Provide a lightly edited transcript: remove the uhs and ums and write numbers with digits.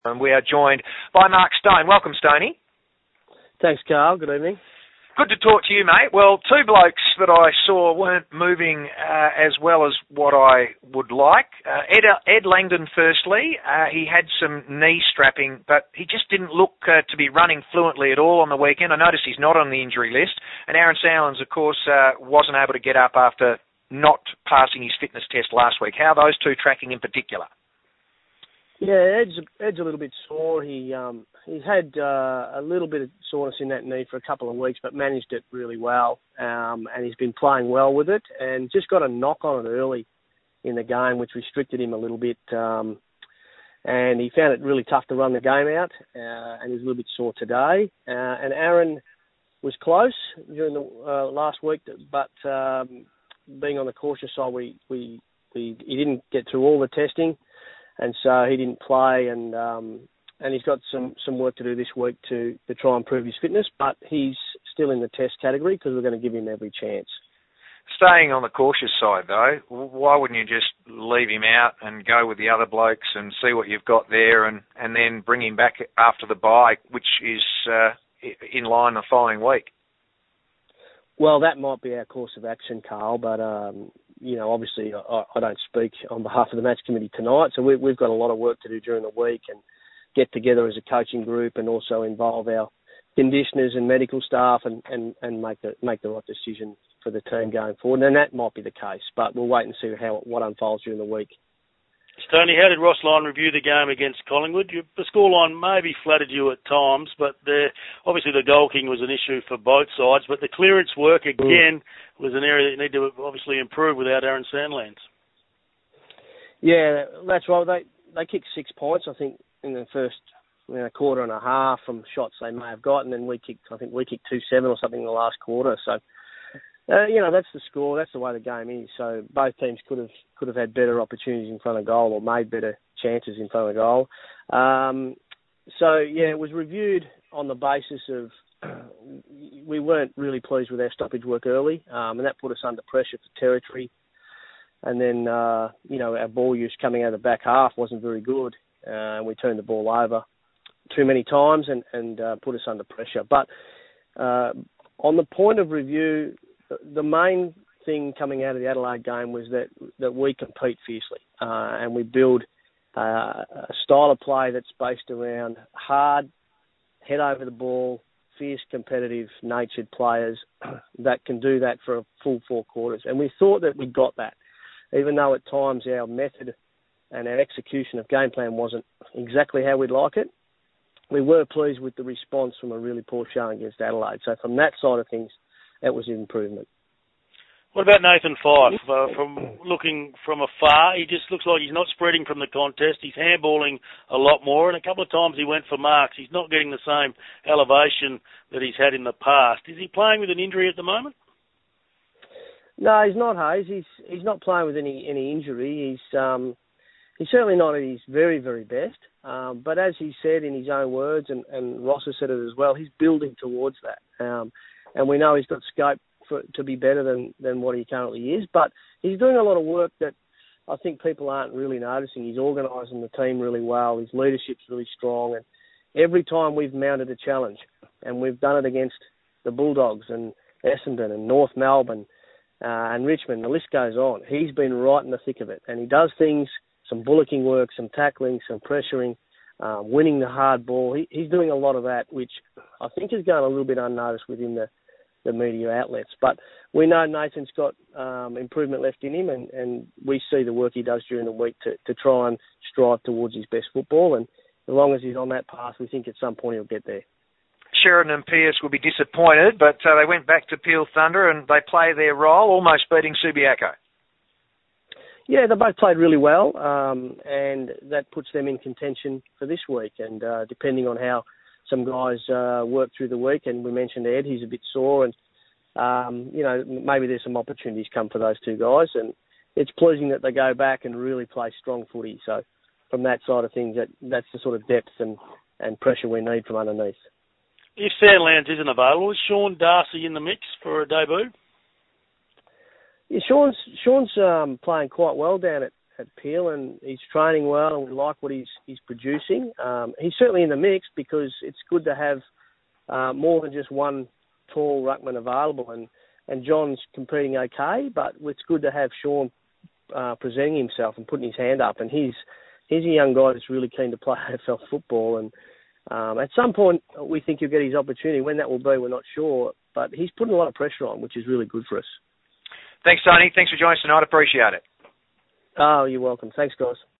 And we are joined by Mark Stone. Welcome, Stoney. Thanks, Carl. Good evening. Good to talk to you, mate. Well, two blokes that I saw weren't moving as well as what I would like. Ed Langdon, firstly, he had some knee strapping, but he just didn't look to be running fluently at all on the weekend. I noticed he's not on the injury list. And Aaron Sowlands, of course, wasn't able to get up after not passing his fitness test last week. How are those two tracking in particular? Yeah, Ed's a little bit sore. He's had a little bit of soreness in that knee for a couple of weeks, but managed it really well, and he's been playing well with it, and just got a knock on it early in the game, which restricted him a little bit, and he found it really tough to run the game out, and he's a little bit sore today. And Aaron was close during the last week, but being on the cautious side, he didn't get through all the testing. And so he didn't play, and he's got some work to do this week to try and prove his fitness, but he's still in the test category because we're going to give him every chance. Staying on the cautious side, though, why wouldn't you just leave him out and go with the other blokes and see what you've got there and then bring him back after the bye, which is in line the following week? Well, that might be our course of action, Carl, but obviously I don't speak on behalf of the match committee tonight, so we've got a lot of work to do during the week and get together as a coaching group and also involve our conditioners and medical staff and make the right decision for the team going forward. And that might be the case, but we'll wait and see what unfolds during the week. Stoney, how did Ross Lyon review the game against Collingwood? The scoreline maybe flattered you at times, but obviously the goal king was an issue for both sides, but the clearance work, again, was an area that you need to obviously improve without Aaron Sandlands. Yeah, that's right. They kicked 6 points, I think, in the first quarter and a half from shots they may have gotten, and we kicked 2-7 or something in the last quarter. So, that's the score. That's the way the game is. So both teams could have had better opportunities in front of goal or made better chances in front of goal. It was reviewed on the basis of we weren't really pleased with our stoppage work early, and that put us under pressure for territory. And then, our ball use coming out of the back half wasn't very good. And we turned the ball over too many times and put us under pressure. But on the point of review, the main thing coming out of the Adelaide game was that we compete fiercely and we build a style of play that's based around hard, head over the ball, fierce, competitive, natured players that can do that for a full 4 quarters. And we thought that we got that, even though at times our method and our execution of game plan wasn't exactly how we'd like it. We were pleased with the response from a really poor showing against Adelaide. So from that side of things, that was an improvement. What about Nathan Fyfe? From looking from afar, he just looks like he's not spreading from the contest. He's handballing a lot more, and a couple of times he went for marks. He's not getting the same elevation that he's had in the past. Is he playing with an injury at the moment? No, he's not, Hayes. He's not playing with any injury. He's certainly not at his very, very best. But as he said in his own words, and Ross has said it as well, he's building towards that. And we know he's got scope to be better than what he currently is. But he's doing a lot of work that I think people aren't really noticing. He's organising the team really well. His leadership's really strong. And every time we've mounted a challenge, and we've done it against the Bulldogs and Essendon and North Melbourne and Richmond, the list goes on. He's been right in the thick of it. And he does things, some bullocking work, some tackling, some pressuring, winning the hard ball. He's doing a lot of that, which I think is going a little bit unnoticed within the media outlets. But we know Nathan's got improvement left in him, and we see the work he does during the week to try and strive towards his best football. And as long as he's on that path, we think at some point he'll get there. Sheridan and Pearce will be disappointed, but they went back to Peel Thunder and they play their role, almost beating Subiaco. Yeah, they both played really well, and that puts them in contention for this week. And depending on how some guys work through the week, and we mentioned Ed, he's a bit sore, and maybe there's some opportunities come for those two guys. And it's pleasing that they go back and really play strong footy. So from that side of things, that's the sort of depth and pressure we need from underneath. If Sandlands isn't available, is Sean Darcy in the mix for a debut? Yeah, Sean's playing quite well down at Peel, and he's training well, and we like what he's producing. He's certainly in the mix because it's good to have more than just one tall ruckman available, and John's competing okay, but it's good to have Sean presenting himself and putting his hand up, and he's a young guy that's really keen to play AFL football, and at some point we think he'll get his opportunity. When that will be, we're not sure, but he's putting a lot of pressure on, which is really good for us. Thanks, Tony. Thanks for joining us tonight. Appreciate it. Oh, you're welcome. Thanks, guys.